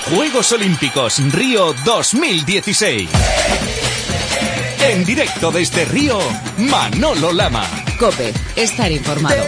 Juegos Olímpicos Río 2016. En directo desde Río, Manolo Lama. COPE, estar informado.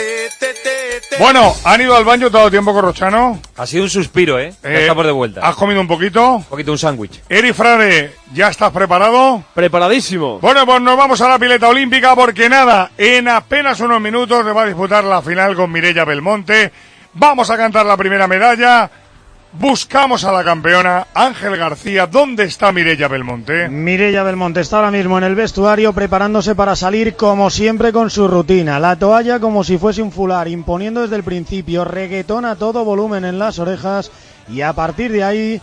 Bueno, ¿han ido al baño todo el tiempo, Corrochano? Ha sido un suspiro, ¿eh? Ya estamos de vuelta. ¿Has comido un poquito? Un sándwich. Eri Frade, ¿ya estás preparado? Preparadísimo. Bueno, pues nos vamos a la pileta olímpica porque nada, en apenas unos minutos se va a disputar la final con Mireia Belmonte. Vamos a cantar la primera medalla. Buscamos a la campeona, Ángel García. ¿Dónde está Mireia Belmonte? Mireia Belmonte está ahora mismo en el vestuario preparándose para salir como siempre con su rutina. La toalla como si fuese un fular, imponiendo desde el principio, reggaetón a todo volumen en las orejas y a partir de ahí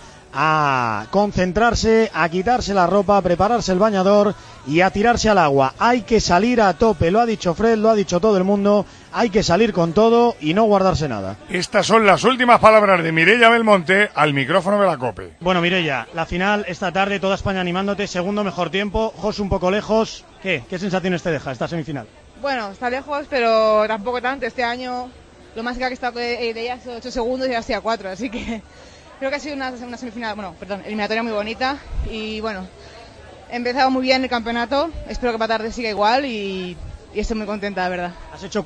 a concentrarse, a quitarse la ropa, a prepararse el bañador y a tirarse al agua. Hay que salir a tope, lo ha dicho Fred, lo ha dicho todo el mundo, hay que salir con todo y no guardarse nada. Estas son las últimas palabras de Mireia Belmonte al micrófono de la COPE. Bueno, Mireia, la final esta tarde, toda España animándote, segundo mejor tiempo, Josu un poco lejos. ¿Qué sensaciones te deja esta semifinal? Bueno, está lejos, pero tampoco tanto. Este año lo más cerca que he estado de ella es 8 segundos y ahora estoy a 4, así que creo que ha sido una semifinal, eliminatoria muy bonita y bueno, he empezado muy bien el campeonato, espero que para tarde siga igual y estoy muy contenta, de verdad. Has hecho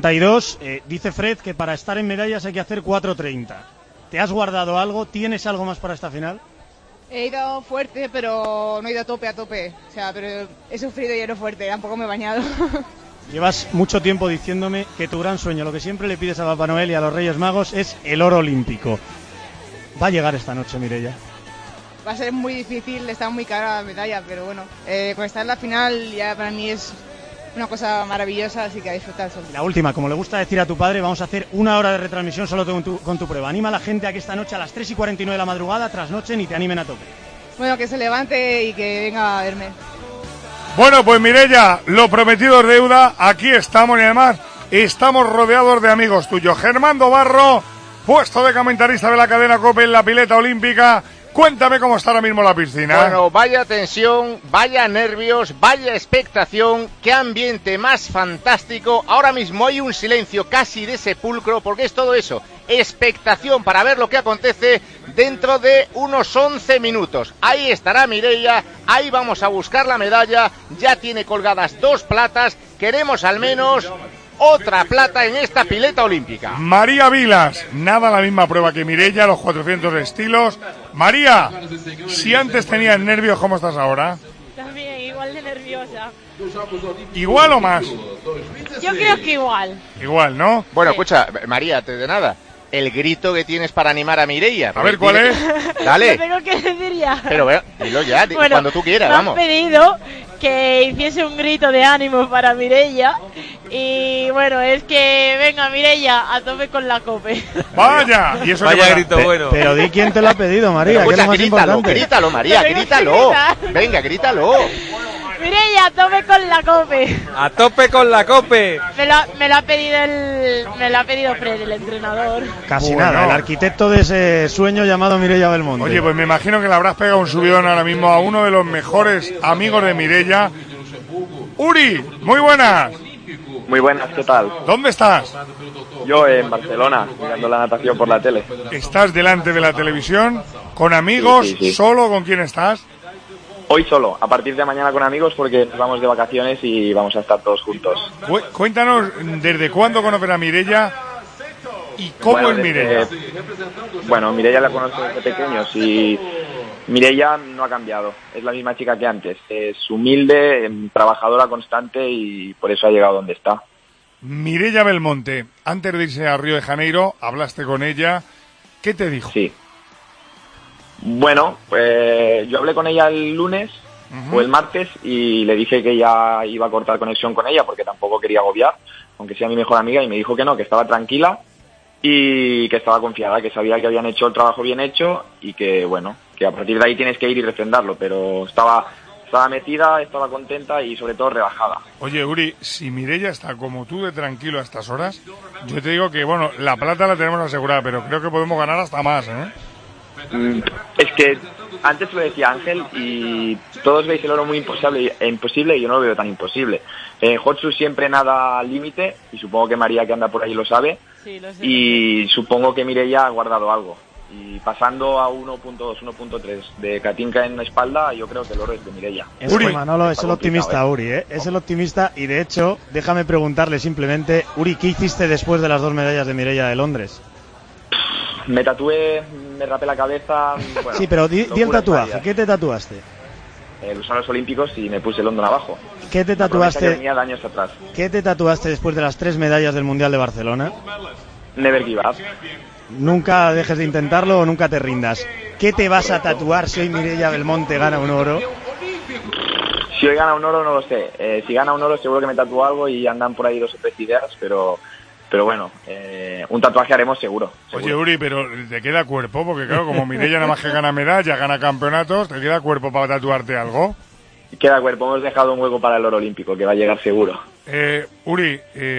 4.32, dice Fred que para estar en medallas hay que hacer 4.30. ¿Te has guardado algo? ¿Tienes algo más para esta final? He ido fuerte, pero no he ido a tope, o sea, pero he sufrido y he ido fuerte, tampoco me he bañado. Llevas mucho tiempo diciéndome que tu gran sueño, lo que siempre le pides a Papá Noel y a los Reyes Magos, es el oro olímpico. Va a llegar esta noche, Mireia. Va a ser muy difícil, está muy cara la medalla, pero bueno, con estar en la final ya para mí es una cosa maravillosa, así que a disfrutar solo. La última, como le gusta decir a tu padre, vamos a hacer 1 hora de retransmisión solo con tu prueba. Anima a la gente a que esta noche a las 3:49 de la madrugada trasnochen y te animen a tope. Bueno, que se levante y que venga a verme. Bueno, pues Mireia, lo prometido es deuda, aquí estamos y además estamos rodeados de amigos tuyos. Germán Barro, puesto de comentarista de la cadena COPE en la pileta olímpica. Cuéntame cómo está ahora mismo la piscina. Bueno, vaya tensión, vaya nervios, vaya expectación, qué ambiente más fantástico. Ahora mismo hay un silencio casi de sepulcro porque es todo eso, expectación para ver lo que acontece dentro de unos 11 minutos. Ahí estará Mireia, ahí vamos a buscar la medalla, ya tiene colgadas 2 platas, queremos al menos otra plata en esta pileta olímpica. María Vilas, nada la misma prueba que Mireia, los 400 estilos. María, si antes tenías nervios, ¿cómo estás ahora? También, igual de nerviosa. ¿Igual o más? Yo creo que igual. Igual, ¿no? Bueno, escucha, María, antes de nada, el grito que tienes para animar a Mireia. A ver, ¿cuál es? Dale. Lo tengo que decir ya. Pero dilo ya, bueno, cuando tú quieras, vamos. Me han pedido que hiciese un grito de ánimo para Mireia y bueno, es que venga Mireia a tope con la COPE. Vaya, y eso vaya grito bueno. Pero di quién te lo ha pedido, María, que es lo más importante. Grítalo, María, grítalo. Venga, grítalo. Mireia, a tope con la COPE. A tope con la COPE. Me lo ha pedido Fred, el entrenador. Casi nada, el arquitecto de ese sueño llamado Mireia Belmonte. Oye, pues me imagino que le habrás pegado un subidón ahora mismo a uno de los mejores amigos de Mireia. Uri, muy buenas. Muy buenas, ¿qué tal? ¿Dónde estás? Yo en Barcelona, mirando la natación por la tele. ¿Estás delante de la televisión? ¿Con amigos? Sí. ¿Solo? ¿Con quién estás? Hoy solo, a partir de mañana con amigos porque nos vamos de vacaciones y vamos a estar todos juntos. Cuéntanos, ¿desde cuándo conoces a Mireia y cómo es Mireia? Bueno, Mireia la conozco desde pequeños y Mireia no ha cambiado, es la misma chica que antes. Es humilde, trabajadora constante y por eso ha llegado donde está. Mireia Belmonte, antes de irse a Río de Janeiro, hablaste con ella, ¿qué te dijo? Sí. Bueno, pues yo hablé con ella el lunes o el martes y le dije que ya iba a cortar conexión con ella porque tampoco quería agobiar, aunque sea mi mejor amiga, y me dijo que no, que estaba tranquila y que estaba confiada, que sabía que habían hecho el trabajo bien hecho y que, bueno, que a partir de ahí tienes que ir y refrendarlo, pero estaba metida, estaba contenta y sobre todo relajada. Oye, Uri, si Mireia está como tú de tranquilo a estas horas, yo te digo que, bueno, la plata la tenemos asegurada, pero creo que podemos ganar hasta más, ¿eh? Es que antes lo decía Ángel y todos veis el oro muy imposible y yo no lo veo tan imposible. Jotsu siempre nada al límite y supongo que María, que anda por ahí, lo sabe. Sí, lo sé. Y supongo que Mireia ha guardado algo Y pasando a 1.2, 1.3 de Katinka en la espalda, yo creo que el oro es de Mireia. Uri, Manolo es el optimista, Uri, ¿eh? Es el optimista y de hecho, déjame preguntarle simplemente, Uri, ¿qué hiciste después de las 2 medallas de Mireia de Londres? Me tatué, me rapé la cabeza. Bueno, sí, pero di el tatuaje, ¿qué te tatuaste? Los Juegos Olímpicos y me puse el London abajo. ¿Qué te tatuaste? Que venía de años atrás. ¿Qué te tatuaste después de las 3 medallas del Mundial de Barcelona? Never give up. Nunca dejes de intentarlo o nunca te rindas. ¿Qué te vas a tatuar si hoy Mireia Belmonte gana un oro? Si hoy gana un oro no lo sé. Si gana un oro seguro que me tatúo algo y andan por ahí 2 o 3 ideas, pero bueno, un tatuaje haremos seguro. Oye, Uri, pero ¿te queda cuerpo? Porque claro, como Mireia nada más que gana medallas, gana campeonatos, ¿te queda cuerpo para tatuarte algo? Queda cuerpo, hemos dejado un hueco para el oro olímpico, que va a llegar seguro. Uri,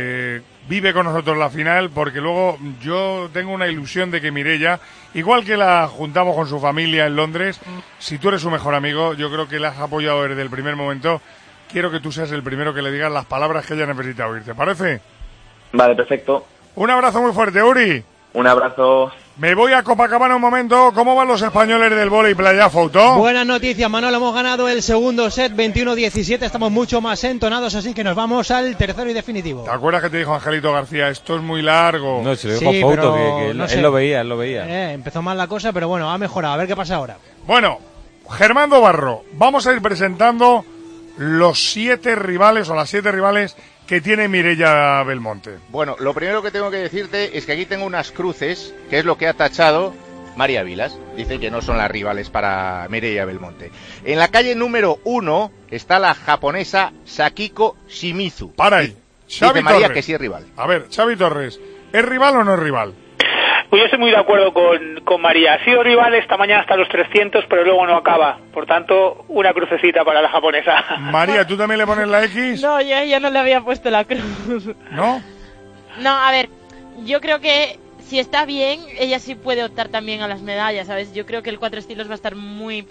vive con nosotros la final, porque luego yo tengo una ilusión de que Mireia, igual que la juntamos con su familia en Londres, si tú eres su mejor amigo, yo creo que la has apoyado desde el primer momento, quiero que tú seas el primero que le digas las palabras que ella necesita oír, ¿te parece? Vale, perfecto. Un abrazo muy fuerte, Uri. Un abrazo. Me voy a Copacabana un momento. ¿Cómo van los españoles del vóley playa, Fouto? Buenas noticias, Manolo. Hemos ganado el segundo set, 21-17. Estamos mucho más entonados, así que nos vamos al tercero y definitivo. ¿Te acuerdas que te dijo Angelito García? Esto es muy largo. No, se lo dijo Fouto, que él, no sé. Él lo veía. Empezó mal la cosa, pero bueno, ha mejorado. A ver qué pasa ahora. Bueno, Germando Barro, vamos a ir presentando los 7 rivales o las 7 rivales que tiene Mireia Belmonte. Bueno, lo primero que tengo que decirte es que aquí tengo unas cruces, que es lo que ha tachado María Vilas. Dice que no son las rivales para Mireia Belmonte. En la calle número 1 está la japonesa Sakiko Shimizu. Para ahí. Dice María que sí es rival. A ver, Xavi Torres, ¿es rival o no es rival? Pues yo estoy muy de acuerdo con María. Ha sido rival esta mañana hasta los 300, pero luego no acaba. Por tanto, una crucecita para la japonesa. María, ¿tú también le pones la X? No, yo ya no le había puesto la cruz. ¿No? No, a ver, yo creo que si está bien, ella sí puede optar también a las medallas, ¿sabes? Yo creo que el 4 estilos va a estar muy,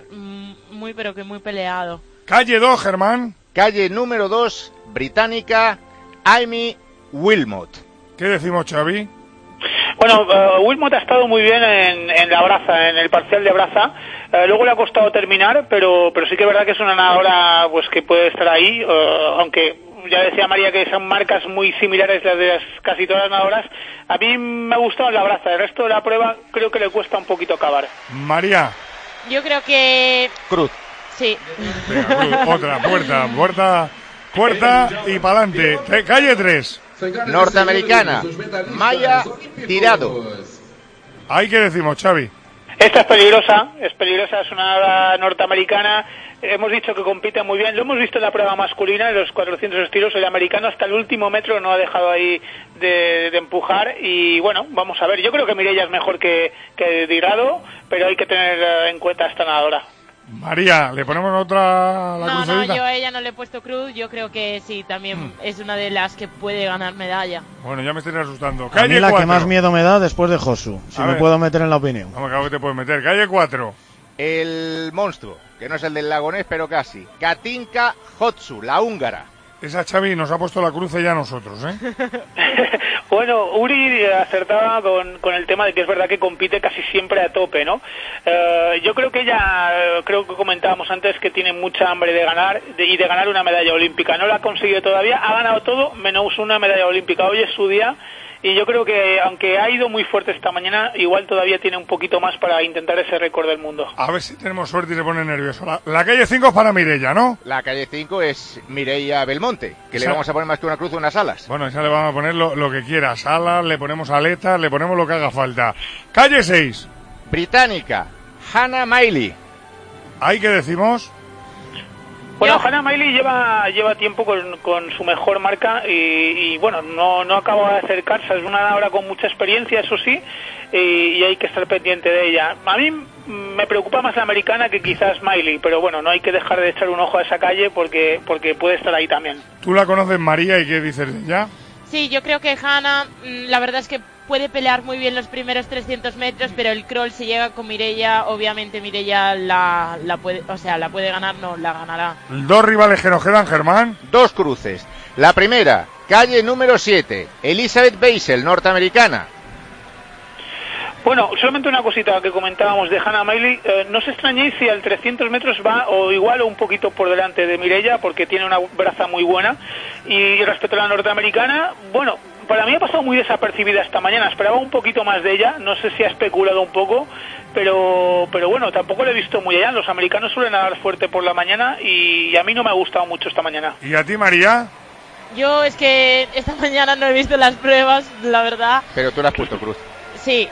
pero que muy peleado. Calle 2, Germán. Calle número 2, británica, Amy Wilmot. ¿Qué decimos, Xavi? Bueno, Wilmot ha estado muy bien en la braza, en el parcial de braza. Luego le ha costado terminar, pero sí que es verdad que es una nadadora pues que puede estar ahí, aunque ya decía María que son marcas muy similares las de casi todas las nadadoras. A mí me ha gustado en la braza, el resto de la prueba creo que le cuesta un poquito acabar. María. Yo creo que... Cruz. Sí. Venga, Cruz, otra, puerta y pa'lante. Calle 3. Norteamericana, Maya Tirado. ¿Ahí qué decimos, Xavi? Esta es peligrosa, es una norteamericana. Hemos dicho que compite muy bien, lo hemos visto en la prueba masculina, en los 400 estilos. El americano hasta el último metro no ha dejado ahí de empujar. Y bueno, vamos a ver, yo creo que Mireia es mejor que Tirado, pero hay que tener en cuenta esta nadadora. María, ¿le ponemos otra la crucecita? No, yo a ella no le he puesto cruz. Yo creo que sí, también es una de las que puede ganar medalla. Bueno, ya me estoy asustando. Calle 4. A mí la que más miedo me da después de Josu, si me puedo meter en la opinión. No, claro que te puedes meter. Calle 4. El monstruo, que no es el del Lagonés, pero casi. Katinka Hotsu, la húngara. Esa Xavi nos ha puesto la cruz ya a nosotros, ¿eh? Bueno, Uri acertaba con el tema de que es verdad que compite casi siempre a tope, ¿no? Yo creo que ella, creo que comentábamos antes que tiene mucha hambre de ganar y de ganar una medalla olímpica. No la ha conseguido todavía, ha ganado todo menos una medalla olímpica. Hoy es su día. Y yo creo que, aunque ha ido muy fuerte esta mañana, igual todavía tiene un poquito más para intentar ese récord del mundo. A ver si tenemos suerte y se pone nervioso. La calle 5 es para Mireia, ¿no? La calle 5 es Mireia Belmonte, que le vamos a poner más que una cruz o unas alas. Bueno, esa le vamos a poner lo que quiera. Alas, le ponemos aletas, le ponemos lo que haga falta. Calle 6. Británica, Hannah Miley. ¿Ahí qué decimos? Bueno, Hannah Miley lleva tiempo con su mejor marca y bueno, no acaba de acercarse. Es una nadadora con mucha experiencia, eso sí, y hay que estar pendiente de ella. A mí me preocupa más la americana que quizás Miley, pero bueno, no hay que dejar de echar un ojo a esa calle porque puede estar ahí también. ¿Tú la conoces, María, y qué dices de ella? Sí, yo creo que Hannah, la verdad es que puede pelear muy bien los primeros 300 metros, pero el crawl si llega con Mireia, obviamente Mireia la puede ganar, no, la ganará. 2 rivales que nos quedan, Germán. 2 cruces. La primera, calle número 7, Elizabeth Beisel, norteamericana. Bueno, solamente una cosita que comentábamos de Hannah Miley. No os extrañéis si al 300 metros va o igual o un poquito por delante de Mireia, porque tiene una braza muy buena. Y respecto a la norteamericana, bueno, para mí ha pasado muy desapercibida esta mañana. Esperaba un poquito más de ella. No sé si ha especulado un poco, pero bueno, tampoco lo he visto muy allá. Los americanos suelen nadar fuerte por la mañana y a mí no me ha gustado mucho esta mañana. ¿Y a ti, María? Yo es que esta mañana no he visto las pruebas, la verdad. Pero tú le has puesto cruz. Sí,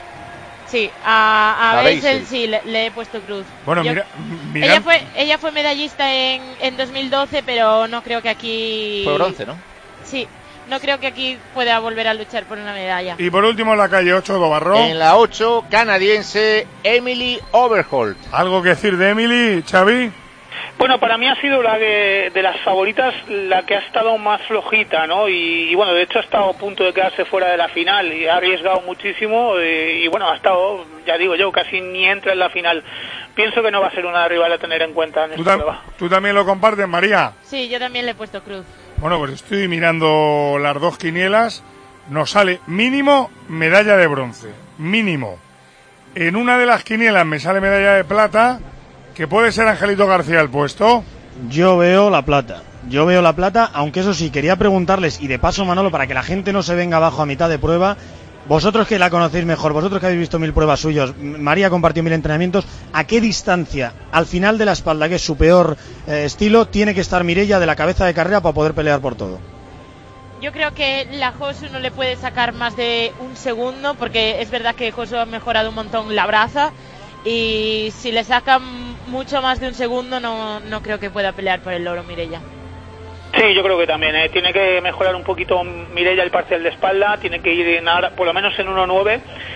a Beisel sí le he puesto cruz. Bueno, mira. Ella fue medallista en 2012, pero no creo que aquí... Fue bronce, ¿no? Sí, no creo que aquí pueda volver a luchar por una medalla. Y por último en la calle 8, Dobarro. En la 8, canadiense Emily Overholt. ¿Algo que decir de Emily, Xavi? Bueno, para mí ha sido la de las favoritas la que ha estado más flojita, ¿no? Y bueno, de hecho ha estado a punto de quedarse fuera de la final y ha arriesgado muchísimo y bueno, ha estado, ya digo yo, casi ni entra en la final. Pienso que no va a ser una rival a tener en cuenta en esta prueba. ¿Tú también lo compartes, María? Sí, yo también le he puesto cruz. Bueno, pues estoy mirando las dos quinielas. Nos sale mínimo medalla de bronce. Mínimo. En una de las quinielas me sale medalla de plata, que puede ser Angelito García el puesto. Yo veo la plata, aunque eso sí, quería preguntarles, y de paso, Manolo, para que la gente no se venga abajo a mitad de prueba, vosotros que la conocéis mejor, vosotros que habéis visto 1000 pruebas suyas, María compartió 1000 entrenamientos, ¿a qué distancia, al final de la espalda, que es su peor estilo, tiene que estar Mireia de la cabeza de carrera para poder pelear por todo? Yo creo que la Josu no le puede sacar más de un segundo, porque es verdad que Josu ha mejorado un montón la braza, y si le sacan mucho más de un segundo no creo que pueda pelear por el oro Mireia. Sí, yo creo que también, tiene que mejorar un poquito Mireia el parcial de espalda, tiene que ir por lo menos en 1.9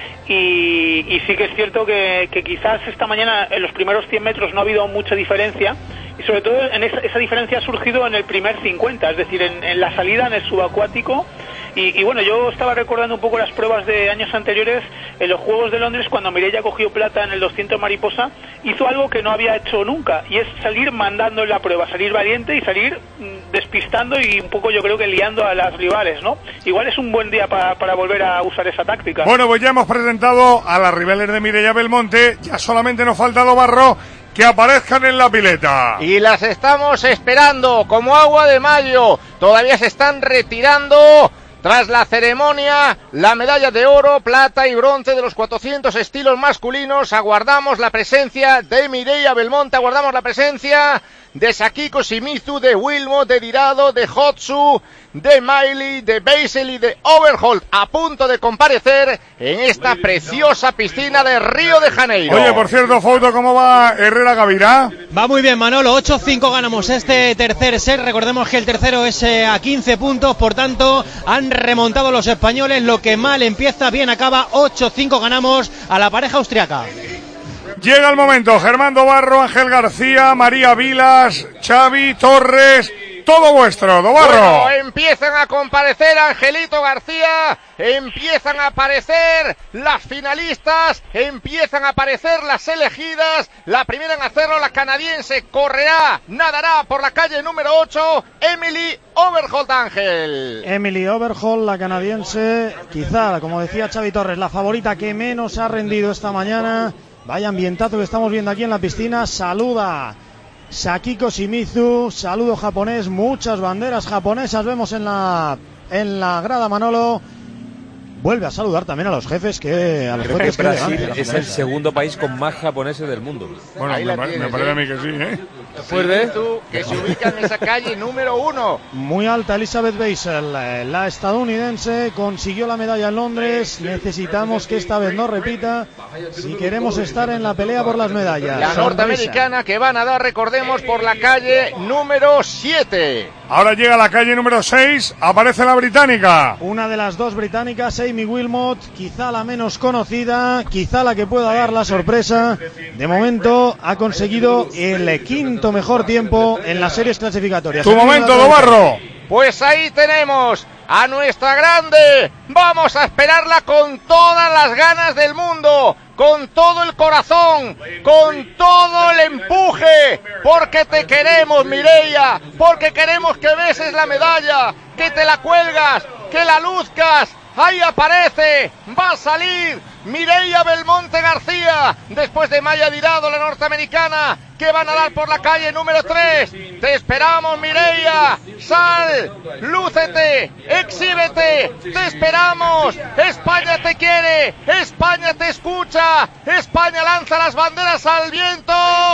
y sí que es cierto que quizás esta mañana en los primeros 100 metros no ha habido mucha diferencia y sobre todo esa diferencia ha surgido en el primer 50, es decir, en la salida, en el subacuático. Y bueno, yo estaba recordando un poco las pruebas de años anteriores en los Juegos de Londres, cuando Mireia cogió plata en el 200 mariposa, hizo algo que no había hecho nunca, y es salir mandando en la prueba, salir valiente y salir despistando y un poco yo creo que liando a las rivales, ¿no? Igual es un buen día para volver a usar esa táctica. Bueno, pues ya hemos presentado a las rivales de Mireia Belmonte, ya solamente nos falta Dobarro que aparezcan en la pileta. Y las estamos esperando como agua de mayo, todavía se están retirando. Tras la ceremonia, la medalla de oro, plata y bronce de los 400 estilos masculinos, aguardamos la presencia de Mireia Belmonte, aguardamos la presencia de Sakiko Shimizu, de Wilmot, de Dirado, de Hotsu, de Miley, de Beisel y de Overholt, a punto de comparecer en esta preciosa piscina de Río de Janeiro. Oye, por cierto, Fouto, ¿cómo va Herrera Gavirá? Va muy bien, Manolo, 8-5 ganamos este tercer set, recordemos que el tercero es a 15 puntos, por tanto, han remontado los españoles, lo que mal empieza, bien acaba, 8-5 ganamos a la pareja austriaca. Llega el momento, Germán Dobarro, Ángel García, María Vilas, Xavi, Torres, todo vuestro, Dobarro. Bueno, empiezan a comparecer Angelito García, empiezan a aparecer las finalistas, empiezan a aparecer las elegidas. La primera en hacerlo, la canadiense, correrá, nadará por la calle número 8, Emily Overholt, Ángel. Emily Overholt, la canadiense, quizá, como decía Xavi Torres, la favorita que menos ha rendido esta mañana. Vaya ambientazo que estamos viendo aquí en la piscina. Saluda Sakiko Shimizu, saludo japonés, muchas banderas japonesas vemos en la grada, Manolo. Vuelve a saludar también a los jefes Brasil es el segundo país con más japoneses del mundo. Bueno, me parece a mí que sí, ¿eh? Después de que se ubica en esa calle número 1. Muy alta Elizabeth Beisel, la estadounidense, consiguió la medalla en Londres. Necesitamos que esta vez no repita si queremos estar en la pelea por las medallas. La norteamericana que van a dar, recordemos, por la calle número 7. Ahora llega la calle número 6, aparece la británica. Una de las dos británicas, Amy Wilmot, quizá la menos conocida, quizá la que pueda dar la sorpresa. De momento ha conseguido el quinto mejor tiempo en las series clasificatorias. Tu momento, Dobarro. Pues ahí tenemos a nuestra grande. Vamos a esperarla con todas las ganas del mundo, con todo el corazón, con todo el empuje, porque te queremos, Mireia, porque queremos que beses la medalla, que te la cuelgas, que la luzcas. Ahí aparece, va a salir Mireia Belmonte García, después de Maya Dirado, la norteamericana, que van a dar por la calle número 3. Te esperamos, Mireia. Sal, lúcete, exhíbete. Te esperamos. España te quiere. España te escucha. España lanza las banderas al viento.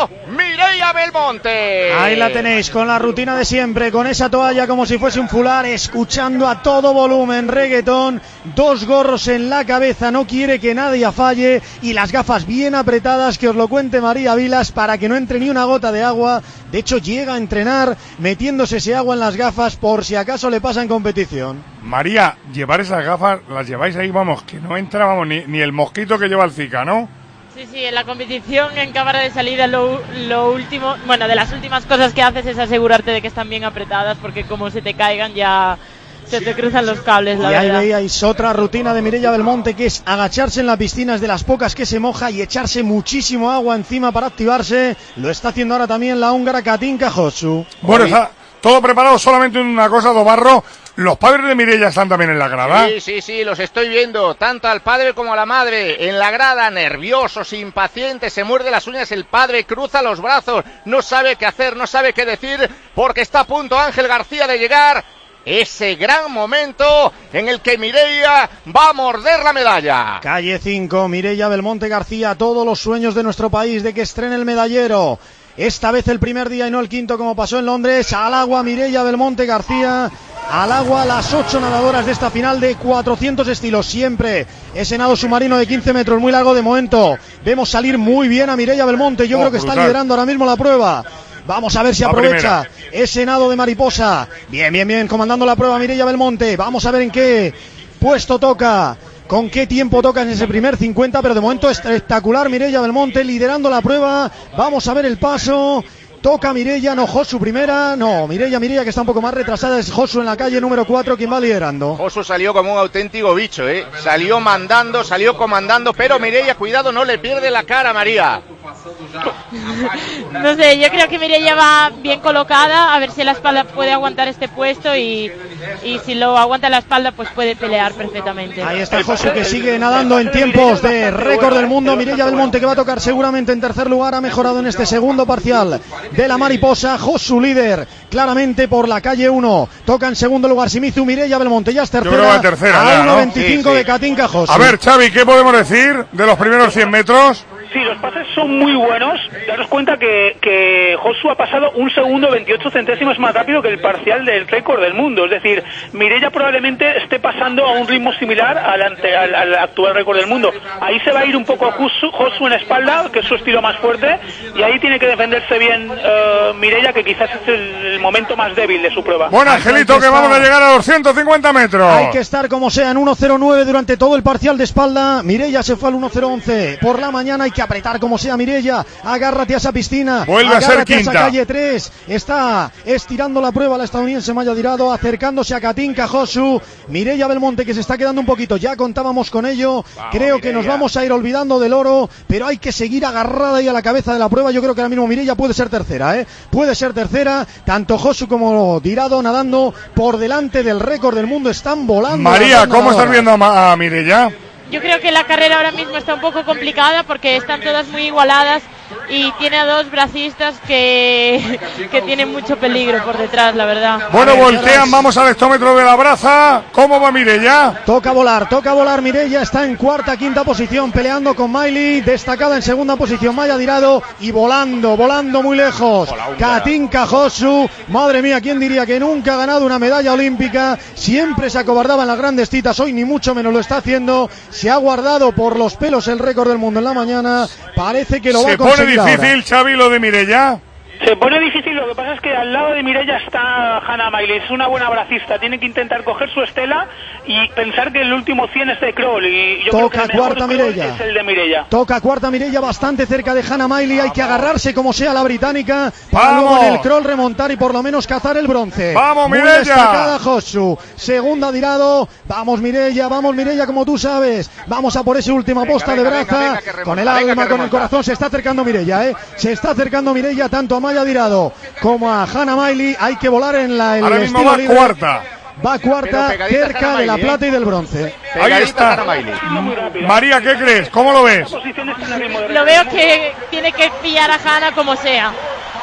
Mireia Belmonte. Ahí la tenéis, con la rutina de siempre, con esa toalla como si fuese un fular, escuchando a todo volumen reggaetón, 2 gorros en la cabeza, no quiere que nadie falle, y las gafas bien apretadas, que os lo cuente María Vilas, para que no entre ni una gota de agua. De hecho, llega a entrenar metiéndose ese agua en las gafas por si acaso le pasa en competición. María, llevar esas gafas, las lleváis ahí, vamos, que no entra, vamos, ni el mosquito que lleva el Zika, ¿no? Sí, en la competición, en cámara de salida, lo último, bueno, de las últimas cosas que haces es asegurarte de que están bien apretadas, porque como se te caigan ya se te cruzan los cables, la verdad. Y ahí veíais otra rutina de Mireia Belmonte, que es agacharse en la piscina, es de las pocas que se moja, y echarse muchísimo agua encima para activarse. Lo está haciendo ahora también la húngara Katinka Hosszu. Bueno, está todo preparado, solamente una cosa, Dobarro. ¿Los padres de Mireia están también en la grada? Sí, los estoy viendo, tanto al padre como a la madre, en la grada, nerviosos, impacientes, se muerde las uñas el padre, cruza los brazos, no sabe qué hacer, no sabe qué decir, porque está a punto Ángel García de llegar. Ese gran momento en el que Mireia va a morder la medalla. Calle 5, Mireia Belmonte García, todos los sueños de nuestro país de que estrene el medallero. Esta vez el primer día y no el quinto, como pasó en Londres. Al agua Mireia Belmonte García, al agua las 8 nadadoras de esta final de 400 estilos. Siempre ese nado submarino de 15 metros, muy largo de momento. Vemos salir muy bien a Mireia Belmonte, yo creo que está liderando ahora mismo la prueba. Vamos a ver si aprovecha ese nado de mariposa. Bien, comandando la prueba Mireia Belmonte. Vamos a ver en qué puesto toca, con qué tiempo toca en ese primer 50, pero de momento espectacular Mireia Belmonte liderando la prueba. Vamos a ver el paso. Toca Mireia, no Hosszu primera, no, Mireia que está un poco más retrasada, es Hosszu en la calle número 4 quien va liderando. Hosszu salió como un auténtico bicho, salió mandando, salió comandando, pero Mireia, cuidado, no le pierde la cara, María. No sé, yo creo que Mireia va bien colocada, a ver si la espalda puede aguantar este puesto y si lo aguanta la espalda pues puede pelear perfectamente. Ahí está Hosszu, que sigue nadando en tiempos de récord del mundo. Mireia Belmonte, que va a tocar seguramente en tercer lugar, ha mejorado en este segundo parcial de la mariposa. Hosszu líder claramente por la calle 1, toca en segundo lugar Shimizu. Mireia Belmonte ya es tercera, a 1.25 de Katinka Hosszu. A ver, Xavi, ¿qué podemos decir de los primeros 100 metros? Sí, los pases son muy buenos. Daros cuenta que Hosszu ha pasado 1 segundo 28 centésimos más rápido que el parcial del récord del mundo. Es decir, Mireia probablemente esté pasando a un ritmo similar al actual récord del mundo. Ahí se va a ir un poco Hosszu en espalda, que es su estilo más fuerte, y ahí tiene que defenderse bien Mireia, que quizás es el momento más débil de su prueba. Bueno, Angelito, que vamos a llegar a los 150 metros. Hay que estar como sea en 1.09 durante todo el parcial de espalda. Mireia se fue al 1.011 por la mañana. Hay que apretar como sea Mireia, agárrate a esa piscina, vuelve a ser quinta, a esa calle 3, está estirando la prueba la estadounidense Maya Dirado, acercándose a Katinka Hosszu. Mireia Belmonte, que se está quedando un poquito, ya contábamos con ello, creo que nos vamos a ir olvidando del oro, pero hay que seguir agarrada ahí a la cabeza de la prueba. Yo creo que ahora mismo Mireia puede ser tercera, puede ser tercera, tanto Hosszu como Dirado nadando por delante del récord del mundo, están volando. María, ¿cómo estás viendo a Mireia? Yo creo que la carrera ahora mismo está un poco complicada porque están todas muy igualadas y tiene a 2 bracistas que tienen mucho peligro por detrás, la verdad. Bueno, voltean, vamos al hectómetro de la braza. ¿Cómo va Mireia? Toca volar Mireia, está en cuarta, quinta posición, peleando con Miley, destacada en segunda posición Maya Dirado, y volando muy lejos Katinka Hosszu. Madre mía, ¿quién diría que nunca ha ganado una medalla olímpica? Siempre se acobardaba en las grandes citas, hoy ni mucho menos lo está haciendo. Se ha guardado por los pelos el récord del mundo en la mañana, parece que lo va a conseguir. ¿Se pone difícil, Xavi, lo de Mireia? Se pone difícil, lo que pasa es que al lado de Mireia está Hannah Miley, es una buena bracista, tiene que intentar coger su estela y pensar que el último 100 es de crawl, y yo toca creo que el mejor cuarta Mireia, es el de Mireia. Toca cuarta Mireia, bastante cerca de Hannah Miley, hay que agarrarse como sea la británica para luego en el crawl remontar y por lo menos cazar el bronce. ¡Vamos, muy Mireia! Destacada Hosszu, segunda Dirado, vamos Mireia, como tú sabes, vamos a por ese última posta de braza, con el alma, con el corazón, se está acercando Mireia, se está acercando Mireia tanto a Maya Dirado como a Hannah Miley. Hay que volar en el ahora mismo estilo va libre. cuarta. va cuarta, cerca de la plata y del bronce. Ahí está. María, ¿qué crees? ¿Cómo lo ves? Lo veo que tiene que pillar a Hanna como sea.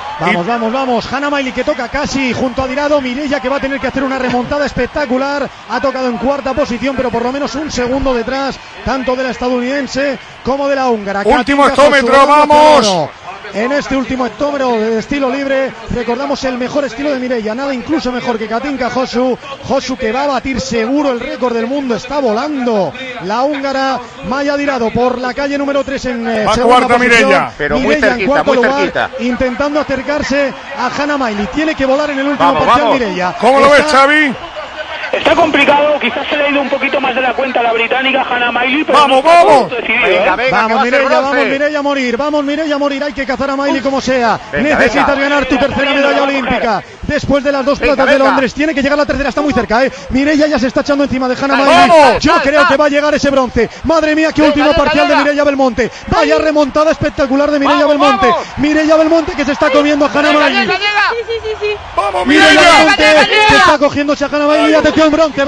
Vamos. Hannah Miley que toca casi junto a Dirado. Mireia que va a tener que hacer una remontada espectacular. Ha tocado en cuarta posición, pero por lo menos un segundo detrás, tanto de la estadounidense como de la húngara. Último hectómetro, vamos. En este último hectómetro de estilo libre, recordamos el mejor estilo de Mireia, nada incluso mejor que Katinka Hosszu que va a batir seguro el récord del mundo, está volando la húngara. Maya Dirado por la calle número 3 en va segunda cuarta posición. Mireia, pero muy cerquita, muy cerquita, intentando acercarse a Hannah Miley, tiene que volar en el último parcial Mireia. ¿Cómo lo ves, Xavi? Está complicado, quizás se le ha ido un poquito más de la cuenta a la británica Hannah Miley, pero vamos. Vamos Mireia a morir, hay que cazar a Miley como sea. Necesitas ganar tu tercera medalla olímpica. Después de las dos platas de Londres, tiene que llegar la tercera, está muy cerca, Mireia ya se está echando encima de Hannah Miley. Yo creo que va a llegar ese bronce. Madre mía, qué último parcial de Mireia Belmonte. Vaya remontada espectacular de Mireia Belmonte. Mireia Belmonte que se está comiendo a Hannah Miley. Sí. Vamos, Mireia Belmonte se está cogiéndose a Hannah Miley. Atención, bronce.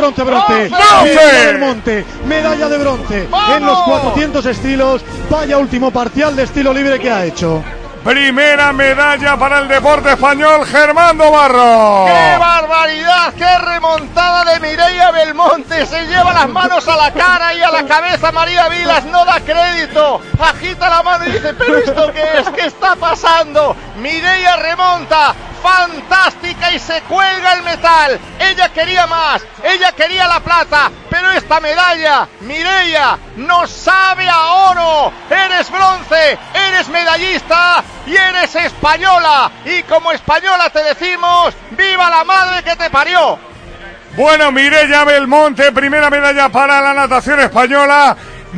Mireia Belmonte, medalla de bronce en los 400 estilos. Vaya último parcial de estilo libre que ha hecho. Primera medalla para el deporte español, Germando Barro. ¡Qué barbaridad! ¡Qué remontada de Mireia Belmonte! Se lleva las manos a la cara y a la cabeza. María Vilas no da crédito. Agita la mano y dice, ¿pero esto qué es? ¿Qué está pasando? Mireia remonta. Fantástica y se cuelga el metal. Ella quería más, ella quería la plata, pero esta medalla, Mireia, nos sabe a oro. Eres bronce, eres medallista y eres española. Y como española te decimos, ¡viva la madre que te parió! Bueno, Mireia Belmonte, primera medalla para la natación española.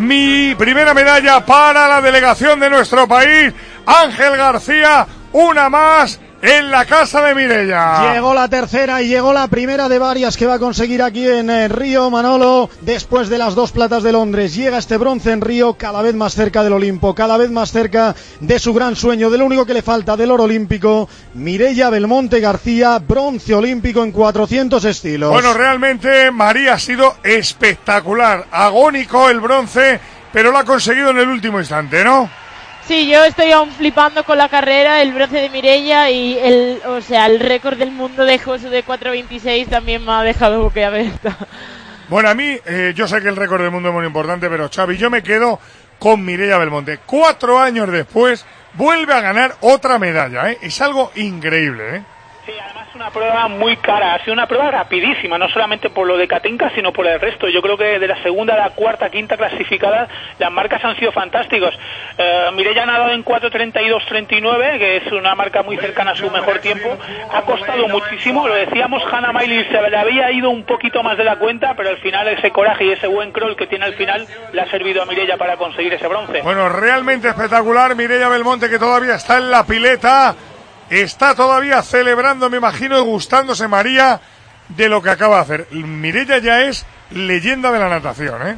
Mi primera medalla para la delegación de nuestro país. Ángel García, una más en la casa de Mireia. Llegó la tercera y llegó la primera de varias que va a conseguir aquí en Río, Manolo. Después de las dos platas de Londres, llega este bronce en Río, cada vez más cerca del Olimpo, cada vez más cerca de su gran sueño, de lo único que le falta, del oro olímpico. Mireia Belmonte García, bronce olímpico en 400 estilos. Bueno, realmente María ha sido espectacular, agónico el bronce, pero lo ha conseguido en el último instante, ¿no? Sí, yo estoy aún flipando con la carrera, el bronce de Mireia y el récord del mundo de Hosszu de 4.26 también me ha dejado boquiabierta. Bueno, a mí, yo sé que el récord del mundo es muy importante, pero Xavi, yo me quedo con Mireia Belmonte. 4 años después, vuelve a ganar otra medalla, Es algo increíble, Sí, además es una prueba muy cara, ha sido una prueba rapidísima, no solamente por lo de Katinka, sino por el resto. Yo creo que de la segunda a la cuarta, quinta clasificada, las marcas han sido fantásticos. Mireia ha nadado en 4.32.39, que es una marca muy cercana a su mejor tiempo. Ha costado muchísimo, lo decíamos, Hannah Miley se le había ido un poquito más de la cuenta, pero al final ese coraje y ese buen crawl que tiene al final le ha servido a Mireia para conseguir ese bronce. Bueno, realmente espectacular, Mireia Belmonte, que todavía está en la pileta. Está todavía celebrando, me imagino, y gustándose María de lo que acaba de hacer. Mireia ya es leyenda de la natación,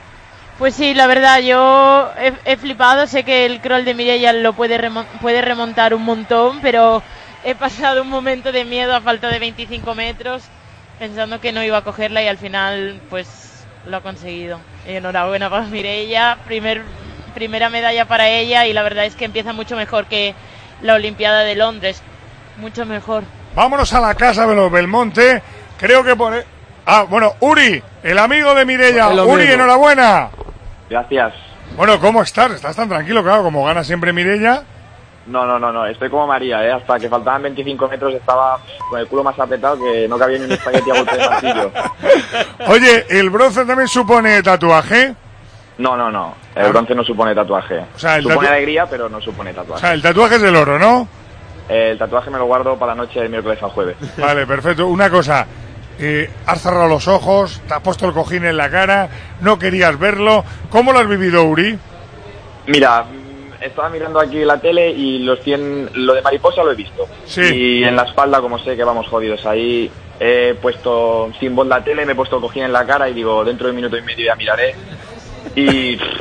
Pues sí, la verdad, yo he flipado. Sé que el crawl de Mireia lo puede remontar un montón, pero he pasado un momento de miedo a falta de 25 metros, pensando que no iba a cogerla y al final, pues, lo ha conseguido. Y enhorabuena para Mireia, primera medalla para ella y la verdad es que empieza mucho mejor que la Olimpiada de Londres, mucho mejor. Vámonos a la casa de los Belmonte, creo que por... bueno, Uri, el amigo de Mireia. Uri, enhorabuena. Gracias. Bueno, ¿cómo estás? ¿Estás tan tranquilo? Claro, como gana siempre Mireia. No, estoy como María, hasta que faltaban 25 metros estaba con el culo más apretado que no cabía ni un espagueti a golpe de martillo. Oye, ¿el bronce también supone tatuaje? No, el bronce no supone tatuaje. O sea, supone alegría, pero no supone tatuaje. O sea, el tatuaje es el oro, ¿no? El tatuaje me lo guardo para la noche del miércoles al jueves. Vale, perfecto. Una cosa, has cerrado los ojos, te has puesto el cojín en la cara, no querías verlo. ¿Cómo lo has vivido, Uri? Mira, estaba mirando aquí la tele y lo de mariposa lo he visto. Sí. Y en la espalda, como sé que vamos jodidos ahí, he puesto sin voz la tele, me he puesto el cojín en la cara y digo, dentro de un minuto y medio ya miraré. Y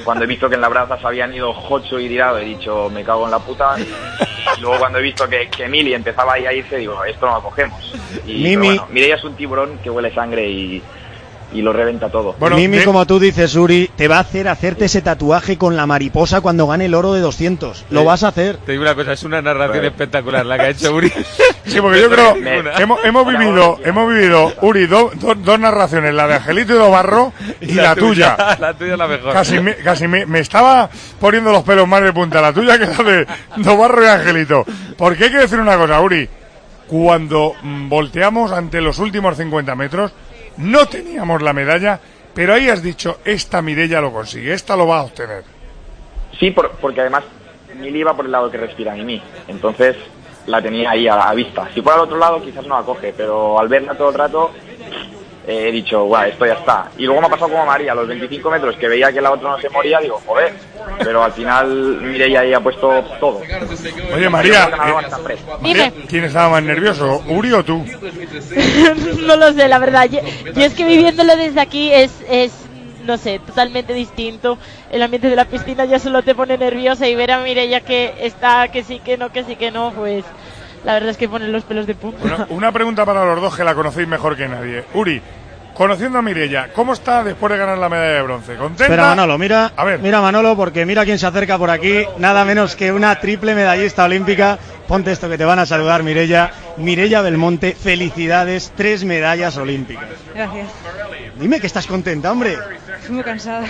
cuando he visto que en la braza se habían ido Jocho y Tirado, he dicho, me cago en la puta. Y luego cuando he visto que Mili empezaba ahí a irse, digo, esto no lo cogemos. Y bueno, Mireia es un tiburón que huele sangre y lo reventa todo. Bueno, Mimi, como tú dices, Uri, te va a hacerte ese tatuaje con la mariposa cuando gane el oro de 200. Lo vas a hacer. Te digo una cosa, es una narración espectacular la que ha hecho Uri. Sí, porque yo creo hemos vivido, Uri, dos narraciones, la de Angelito y Dobarro y la tuya. La tuya es la mejor. Casi me estaba poniendo los pelos más de punta, la tuya que la de Dobarro y Angelito. Porque hay que decir una cosa, Uri, cuando volteamos ante los últimos 50 metros, no teníamos la medalla, pero ahí has dicho, esta Mireia lo consigue, esta lo va a obtener. Sí, porque además Mili iba por el lado que respira Mimi, entonces la tenía ahí a la vista. Si fuera al otro lado quizás no la coge, pero al verla todo el rato he dicho, guau, esto ya está. Y luego me ha pasado como a María, a los 25 metros, que veía que la otra no se moría, digo, joder, pero al final Mireia ahí ha puesto todo. Oye, María, ¿quién estaba más nervioso, Uri o tú? No lo sé, la verdad. Yo es que viviéndolo desde aquí es no sé, totalmente distinto. El ambiente de la piscina ya solo te pone nerviosa, y ver a Mireia que está, que sí, que no, pues la verdad es que pone los pelos de punta. Bueno, una pregunta para los dos que la conocéis mejor que nadie. Uri, conociendo a Mireia, ¿cómo está después de ganar la medalla de bronce? ¿Contenta? Espera, Manolo, mira Manolo, porque mira quién se acerca por aquí, nada menos que una triple medallista olímpica. Ponte esto que te van a saludar, Mireia Belmonte, felicidades, 3 medallas olímpicas. Gracias. Dime que estás contenta, hombre. Estoy muy cansada.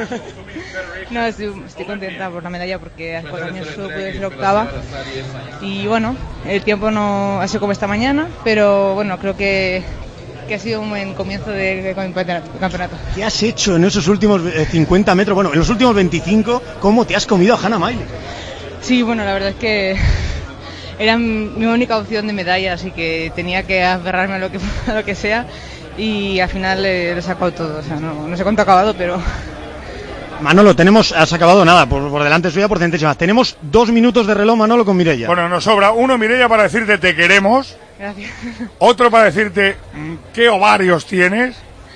No, estoy contenta por la medalla, porque hace 4 años solo pude ser octava. Y bueno, el tiempo no ha sido como esta mañana, pero bueno, creo que ha sido un buen comienzo de campeonato. ¿Qué has hecho en esos últimos 50 metros? Bueno, en los últimos 25, ¿cómo te has comido a Hannah Miley? Sí, bueno, la verdad es que era mi única opción de medalla, así que tenía que aferrarme a lo que sea, y al final lo he sacado todo. O sea, no sé cuánto ha acabado, pero... Manolo, has acabado nada, por delante suya por centésimas. Tenemos 2 minutos de reloj, Manolo, con Mireia. Bueno, nos sobra uno, Mireia, para decirte te queremos. Gracias. Otro para decirte qué ovarios tienes.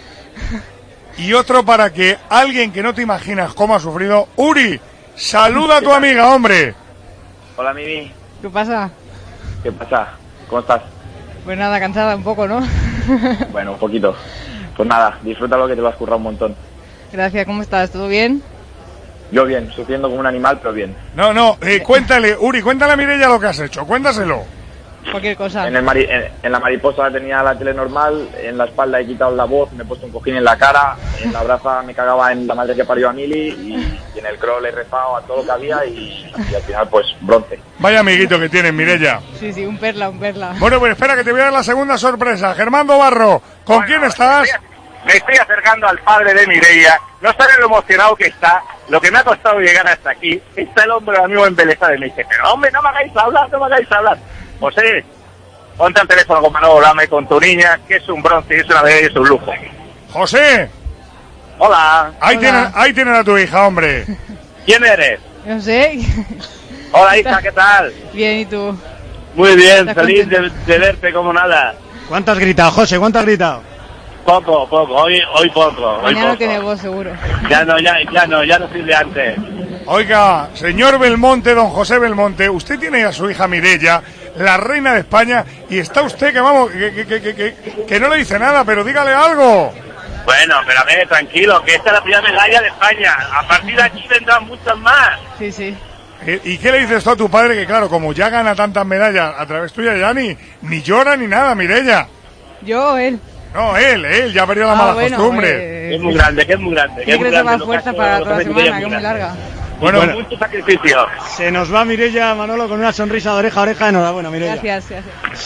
Y otro para que alguien que no te imaginas cómo ha sufrido. Uri, saluda a tu amiga, hombre. Hola, Mimi. ¿Qué pasa? ¿Qué pasa? ¿Cómo estás? Pues nada, cansada un poco, ¿no? Bueno, un poquito. Pues nada, disfrútalo, que te lo has currado un montón. Gracias, ¿cómo estás? ¿Todo bien? Yo bien, sufriendo como un animal, pero bien. Cuéntale, Uri, cuéntale a Mireia lo que has hecho, cuéntaselo. Cualquier cosa. En la mariposa tenía la tele normal, en la espalda he quitado la voz, me he puesto un cojín en la cara, en la braza me cagaba en la madre que parió a Mili, y en el crawl he rezado a todo lo que había, y al final pues bronce. Vaya amiguito que tienes, Mireia. Sí, un perla. Bueno, pues espera que te voy a dar la segunda sorpresa. Germán Dobarro, ¿con quién estás? Me estoy acercando al padre de Mireia. No sabes lo emocionado que está, lo que me ha costado llegar hasta aquí. Está el hombre amigo embelesado y me dice, pero hombre, no me hagáis hablar. José, ponte al teléfono con Manolo Lama y con tu niña, que es un bronce, es una medalla y es un lujo. José. Hola. Ahí tienes a tu hija, hombre. ¿Quién eres? No sé. Hola, hija, ¿qué tal? Bien, ¿y tú? Muy bien, feliz de verte como nada. ¿Cuánto has gritado, José? ¿Cuánto has gritado? Poco, hoy poco. Mañana no tiene voz, seguro. Ya no soy de antes. Oiga, señor Belmonte, don José Belmonte, usted tiene a su hija Mireia, la reina de España, y está usted que vamos, que no le dice nada, pero dígale algo. Bueno, pero a ver, tranquilo, que esta es la primera medalla de España. A partir de aquí vendrán muchas más. Sí. ¿Y qué le dices tú a tu padre, que claro, como ya gana tantas medallas a través tuya, ya ni llora ni nada, Mireia? ¿Yo o él? No, él ya ha perdido la mala costumbre. Es muy grande. Yo creo que más fuerza para toda la semana, que es muy larga. Bueno, mucho sacrificio. Se nos va Mireia, Manolo, con una sonrisa de oreja a oreja. Enhorabuena, Mireia. Gracias.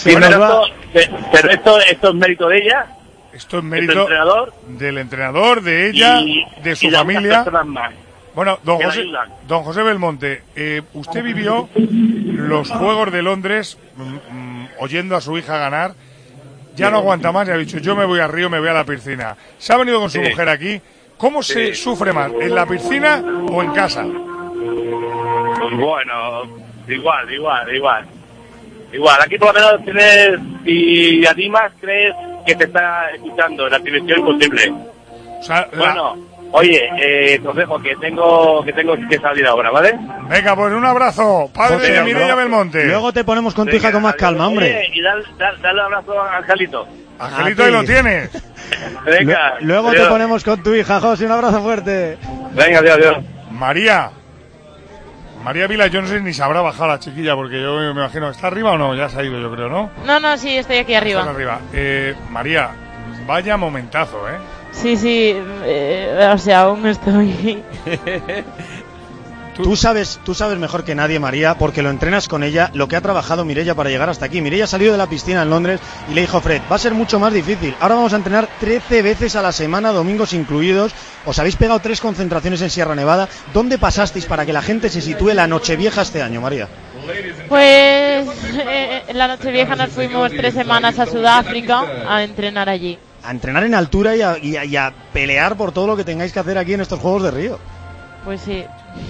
Pero esto es mérito de ella. Esto es mérito del entrenador, de ella, de su familia. Bueno, don José Belmonte, usted vivió los Juegos de Londres oyendo a su hija ganar. Ya no aguanta más y ha dicho, yo me voy a Río, me voy a la piscina. Se ha venido con su mujer aquí. ¿Cómo se sufre más, en la piscina o en casa? Bueno, igual. Aquí por lo menos tienes, y a ti más crees que te está escuchando, la televisión imposible. O sea, Oye, os dejo que tengo que salir ahora, ¿vale? Venga, pues un abrazo, padre de Mireia Belmonte. Luego te ponemos con tu hija con más calma, hombre. Oye, y dale un abrazo a Angelito. Angelito, ahí lo tienes. Venga. Luego adiós. te ponemos con tu hija, José, un abrazo fuerte. Venga, adiós. María Vila, yo no sé ni sabrá bajar la chiquilla, porque yo me imagino, ¿está arriba o no? Ya se ha ido, yo creo, ¿no? No, sí, estoy aquí arriba. Está arriba. María, vaya momentazo, ¿eh? Sí, o sea, aún estoy... Tú sabes mejor que nadie, María, porque lo entrenas con ella, lo que ha trabajado Mireia para llegar hasta aquí. Mireia salió de la piscina en Londres y le dijo, Fred, va a ser mucho más difícil. Ahora vamos a entrenar 13 veces a la semana, domingos incluidos. Os habéis pegado 3 concentraciones en Sierra Nevada. ¿Dónde pasasteis para que la gente se sitúe la Nochevieja este año, María? Pues en la Nochevieja nos fuimos 3 semanas a Sudáfrica a entrenar allí. A entrenar en altura y a pelear por todo lo que tengáis que hacer aquí en estos Juegos de Río. Pues sí.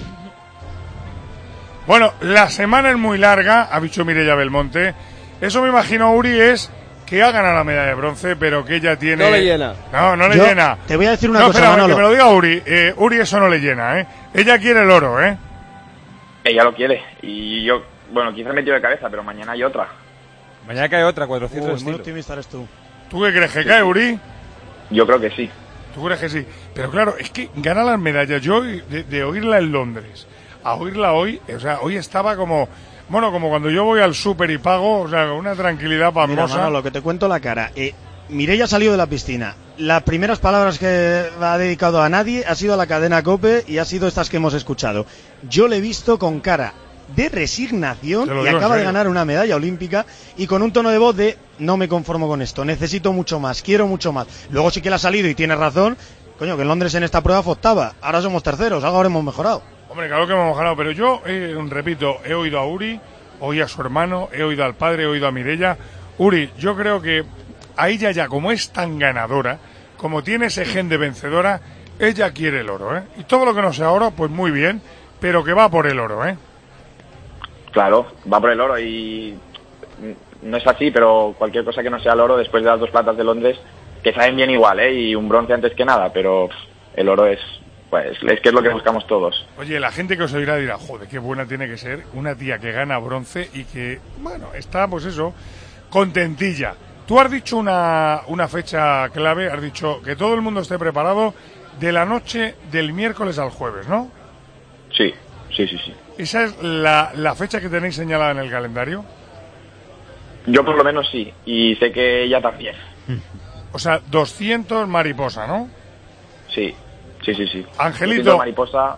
Bueno, la semana es muy larga, ha dicho Mireia Belmonte. Eso me imagino, Uri, es que ha ganado la medalla de bronce, pero que ella tiene... No le llena. No le llena. Te voy a decir una cosa, espera, Manolo. que me lo diga Uri. Uri, eso no le llena, ¿eh? Ella quiere el oro, ¿eh? Ella lo quiere. Y yo, bueno, quizás metido de cabeza, pero mañana hay otra. Mañana cae otra, 400 Muy estilo. optimista eres tú. ¿Tú qué crees que cae, Uri? Yo creo que sí. ¿Tú crees que sí? Pero claro, es que gana las medallas. Yo, de oírla en Londres a oírla hoy, o sea, hoy estaba como... Bueno, como cuando yo voy al súper y pago, o sea, con una tranquilidad pasmosa. Mira, Manolo, que te cuento la cara. Mireia salió de la piscina. Las primeras palabras que ha dedicado a nadie ha sido a la cadena COPE y ha sido estas que hemos escuchado. Yo le he visto con cara de resignación y acaba de ganar una medalla olímpica y con un tono de voz de no me conformo con esto, necesito mucho más, quiero mucho más. Luego sí que le ha salido y tiene razón, coño, que en Londres en esta prueba fue octava, ahora somos terceros, algo habremos mejorado. Hombre, claro que hemos mejorado, pero yo, repito, he oído a Uri, oí a su hermano, he oído al padre, he oído a Mireia. Uri, yo creo que a ella ya, como es tan ganadora, como tiene ese gen de vencedora, ella quiere el oro, ¿eh? Y todo lo que no sea oro, pues muy bien, pero que va por el oro, ¿eh? Claro, va por el oro y no es así, pero cualquier cosa que no sea el oro, después de las 2 platas de Londres, que saben bien igual, ¿eh? Y un bronce antes que nada, pero el oro es... Pues es que es lo que buscamos todos. Oye, la gente que os oirá dirá, joder, qué buena tiene que ser una tía que gana bronce y que, bueno, está, pues eso, contentilla. Tú has dicho una fecha clave, has dicho que todo el mundo esté preparado de la noche del miércoles al jueves, ¿no? Sí. ¿Esa es la fecha que tenéis señalada en el calendario? Yo por lo menos sí, y sé que ella también. O sea, 200 mariposa, ¿no? Sí. Angelito. Mariposa.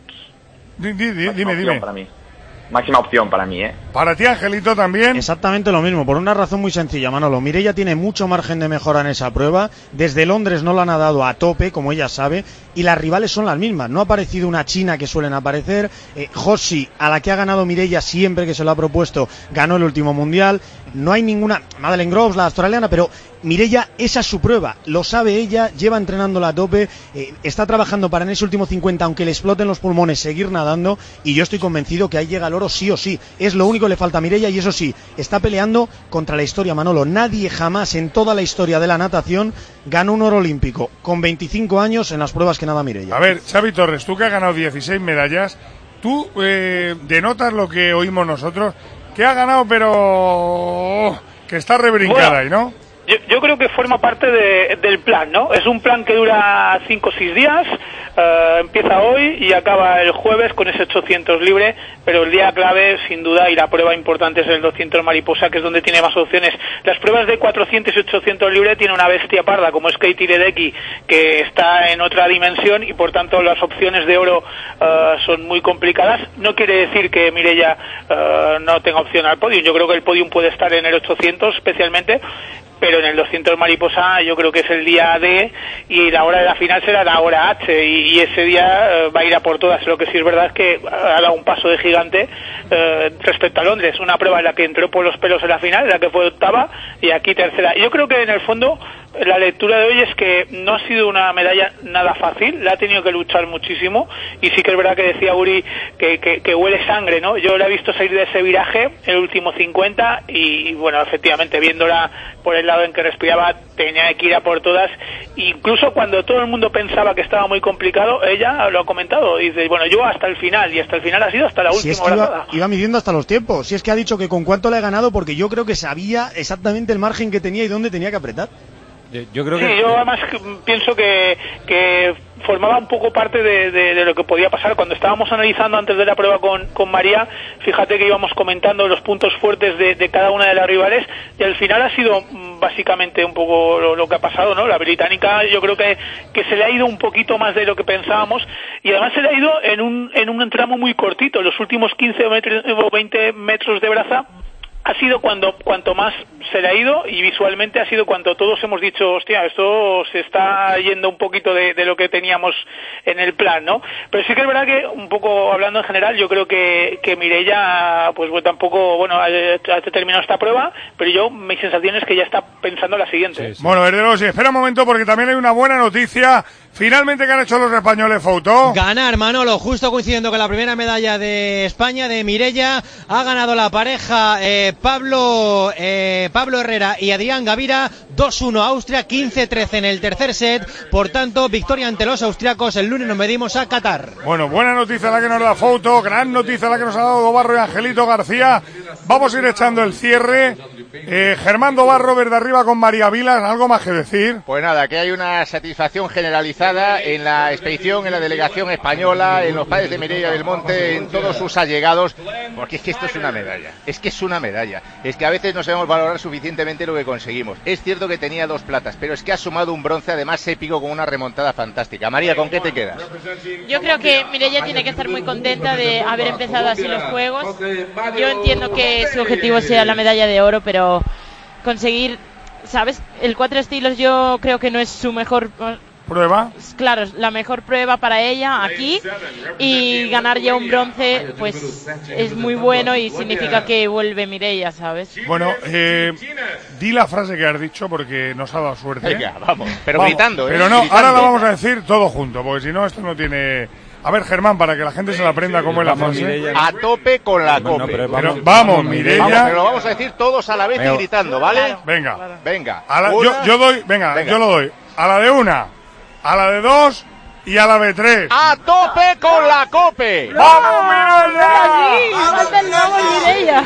Dime. Para mí. Máxima opción para mí, ¿eh? Para ti, Angelito, también. Exactamente lo mismo, por una razón muy sencilla, Manolo. Mireia tiene mucho margen de mejora en esa prueba. Desde Londres no la han dado a tope, como ella sabe, y las rivales son las mismas. No ha aparecido una china que suelen aparecer. Josi, a la que ha ganado Mireia siempre que se lo ha propuesto, ganó el último mundial. No hay ninguna... Madeleine Groves, la australiana, pero Mireia, esa es su prueba. Lo sabe ella, lleva entrenándola a tope, está trabajando para en ese último 50, aunque le exploten los pulmones, seguir nadando, y yo estoy convencido que ahí llega el oro sí o sí. Es lo único que le falta a Mireia, y eso sí, está peleando contra la historia, Manolo. Nadie jamás en toda la historia de la natación ganó un oro olímpico con 25 años en las pruebas que nada Mireia. A ver, Xavi Torres, tú que has ganado 16 medallas, tú denotas lo que oímos nosotros, que ha ganado, pero que está rebrincada ahí, ¿no? Yo creo que forma parte del plan, ¿no? Es un plan que dura 5 o 6 días, empieza hoy y acaba el jueves con ese 800 libre, pero el día clave, sin duda, y la prueba importante es el 200 mariposa, que es donde tiene más opciones. Las pruebas de 400 y 800 libre tiene una bestia parda, como es Katie Ledecky, que está en otra dimensión y, por tanto, las opciones de oro son muy complicadas. No quiere decir que Mireia no tenga opción al podio. Yo creo que el podio puede estar en el 800 especialmente, pero en el 200 mariposa yo creo que es el día D y la hora de la final será la hora H y ese día va a ir a por todas. Lo que sí es verdad es que ha dado un paso de gigante respecto a Londres, una prueba en la que entró por los pelos en la final, en la que fue octava y aquí tercera. Yo creo que en el fondo la lectura de hoy es que no ha sido una medalla nada fácil, la ha tenido que luchar muchísimo, y sí que es verdad que decía Uri que huele sangre, ¿no? Yo la he visto salir de ese viraje, el último 50, y bueno, efectivamente, viéndola por el lado en que respiraba, tenía que ir a por todas. Incluso cuando todo el mundo pensaba que estaba muy complicado, ella lo ha comentado, y dice, bueno, yo hasta el final, y hasta el final ha sido hasta la última es que brazada. iba midiendo hasta los tiempos, si es que ha dicho que con cuánto le ha ganado, porque yo creo que sabía exactamente el margen que tenía y dónde tenía que apretar. Yo creo que... yo además pienso que formaba un poco parte de lo que podía pasar. Cuando estábamos analizando antes de la prueba con María, fíjate que íbamos comentando los puntos fuertes de cada una de las rivales, y al final ha sido básicamente un poco lo que ha pasado, ¿no? La británica, yo creo que se le ha ido un poquito más de lo que pensábamos, y además se le ha ido en un tramo muy cortito. Los últimos 15 o 20 metros de braza ha sido cuanto más se le ha ido, y visualmente ha sido cuando todos hemos dicho, hostia, esto se está yendo un poquito de lo que teníamos en el plan, ¿no? Pero sí que es verdad que, un poco hablando en general, yo creo que Mireia, pues tampoco, bueno, ha terminado esta prueba, pero mi sensación es que ya está pensando la siguiente. Sí. Bueno, Verdelosi, espera un momento, porque también hay una buena noticia. Finalmente, ¿qué han hecho los españoles, Fouto? Ganar, Manolo, justo coincidiendo con la primera medalla de España, de Mireia. Ha ganado la pareja Pablo Herrera y Adrián Gavira, 2-1 Austria, 15-13 en el tercer set. Por tanto, victoria ante los austriacos. El lunes nos medimos a Qatar. Bueno, buena noticia la que nos da Fouto, gran noticia la que nos ha dado Dobarro y Angelito García. Vamos a ir echando el cierre. Germán Dobarro, verde arriba con María Vilas, ¿algo más que decir? Pues nada, que hay una satisfacción generalizada en la expedición, en la delegación española, en los padres de Mireia Belmonte, en todos sus allegados, porque es que esto es una medalla, es que a veces no sabemos valorar suficientemente lo que conseguimos. Es cierto que tenía 2 platas, pero es que ha sumado un bronce, además épico, con una remontada fantástica. María, ¿con qué te quedas? Yo creo que Mireia tiene que estar muy contenta de haber empezado así los Juegos. Yo entiendo que su objetivo sea la medalla de oro, pero conseguir, ¿sabes? El 4 estilos yo creo que no es su mejor prueba. Claro, es la mejor prueba para ella aquí, y ganar ya un bronce pues es muy bueno y significa que vuelve Mireia, ¿sabes? Bueno, di la frase que has dicho porque nos ha dado suerte. Venga, vamos, pero gritando. Pero no, gritando. Ahora la vamos a decir todo junto, porque si no esto no tiene... A ver, Germán, para que la gente se la aprenda cómo es la frase. A tope con la cope. Pero vamos, Mireia. Vamos, pero lo vamos a decir todos a la vez y gritando, ¿vale? Venga. Venga. Yo doy, venga, yo lo doy. A la de 1, a la de 2 y a la de 3. ¡A tope con la cope! ¡Vamos, Mireia! ¡Vamos, Mireia!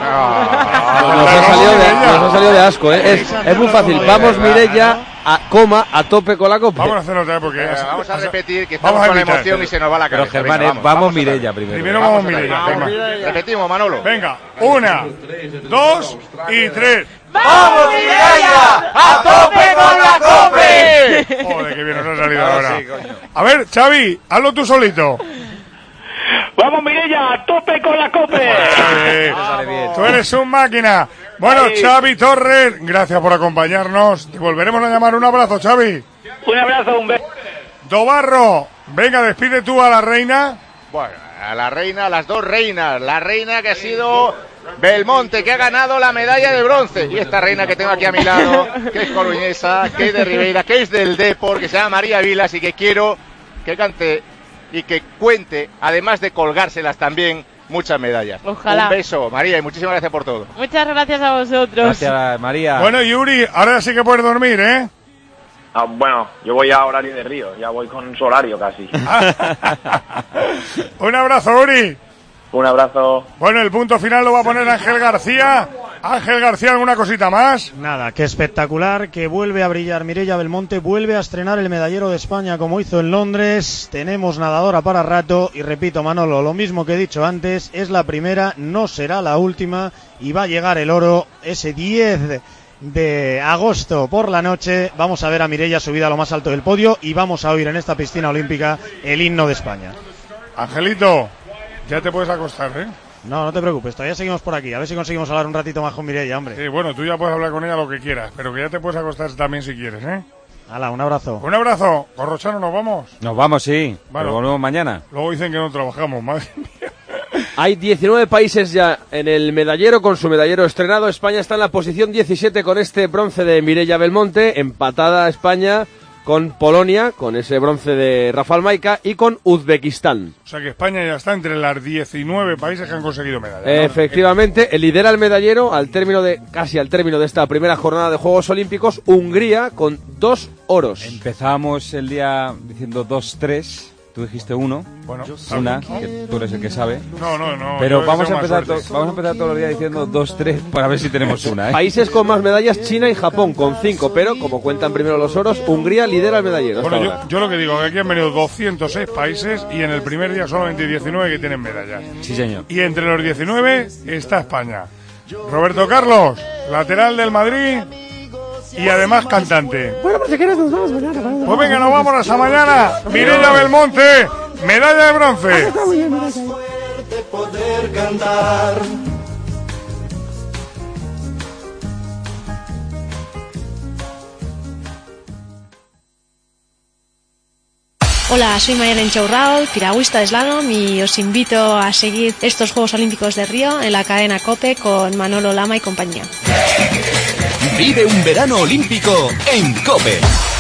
Nos ha salido de asco, ¿eh? Es muy fácil. Vamos, Mireia, a tope con la copa. Vamos a hacerlo otra vez porque... vamos a repetir, que estamos con la emoción y se nos va la cabeza. Pero Germán, vamos Mireia primero. Primero vamos Mireia. Repetimos, Manolo. Venga, 1, 2 y 3. ¡Vamos, Mireia! ¡A tope con la cope! Joder, qué bien nos ha salido ahora. A ver, Xavi, hazlo tú solito. ¡Vamos, Mireia! ¡A tope con la cope! Tú eres un máquina. Bueno, Xavi Torres, gracias por acompañarnos. Te volveremos a llamar. Un abrazo, Xavi. Un abrazo, un beso. Dobarro, venga, despide tú a la reina. Bueno, a la reina, a las 2 reinas. La reina que ha sido Belmonte, que ha ganado la medalla de bronce. Y esta reina que tengo aquí a mi lado, que es coruñesa, que es de Ribeira, que es del Depor, que se llama María Vilas, y que quiero que cante y que cuente, además de colgárselas también, muchas medallas. Ojalá. Un beso, María, y muchísimas gracias por todo. Muchas gracias a vosotros. Gracias, María. Bueno, Yuri, ahora sí que puedes dormir, ¿eh? Bueno, yo voy a horario de Río, ya voy con su horario casi. Un abrazo, Uri. Un abrazo. Bueno, el punto final lo va a poner Ángel García. Ángel García, ¿alguna cosita más? Nada, que espectacular, que vuelve a brillar Mireia Belmonte, vuelve a estrenar el medallero de España como hizo en Londres. Tenemos nadadora para rato y repito, Manolo, lo mismo que he dicho antes, es la primera, no será la última y va a llegar el oro ese 10 de agosto por la noche. Vamos a ver a Mireia subida a lo más alto del podio y vamos a oír en esta piscina olímpica el himno de España. Angelito, ya te puedes acostar, ¿eh? No, no te preocupes, todavía seguimos por aquí. A ver si conseguimos hablar un ratito más con Mireia, hombre. Sí, bueno, tú ya puedes hablar con ella lo que quieras, pero que ya te puedes acostar también si quieres, ¿eh? Hala, un abrazo. Un abrazo. Corrochano, ¿nos vamos? Nos vamos, sí. Bueno, pero volvemos mañana. Luego dicen que no trabajamos, madre mía. Hay 19 países ya en el medallero, con su medallero estrenado. España está en la posición 17 con este bronce de Mireia Belmonte, empatada España con Polonia, con ese bronce de Rafael Maica, y con Uzbekistán. O sea que España ya está entre las 19 países que han conseguido medallas, ¿no? Efectivamente, lidera el medallero casi al término de esta primera jornada de Juegos Olímpicos, Hungría, con 2 oros. Empezamos el día diciendo 2-3. Tú dijiste 1, bueno, una, que tú eres el que sabe. No. Pero vamos a empezar todos los días diciendo 2-3 para ver si tenemos una, ¿eh? Países con más medallas, China y Japón, con 5, pero como cuentan primero los oros, Hungría lidera el medallero. Bueno, yo lo que digo, que aquí han venido 206 países y en el primer día solamente 19 que tienen medallas. Sí, señor. Y entre los 19 está España. Roberto Carlos, lateral del Madrid y además cantante. Bueno, pues si quieres nos vamos mañana. Pues venga, nos vamos hasta mañana. Mireia Belmonte, medalla de bronce. Poder cantar. Hola, soy Mariana Inchaurrao, piragüista de slalom, y os invito a seguir estos Juegos Olímpicos de Río en la cadena COPE con Manolo Lama y compañía. Vive un verano olímpico en COPE.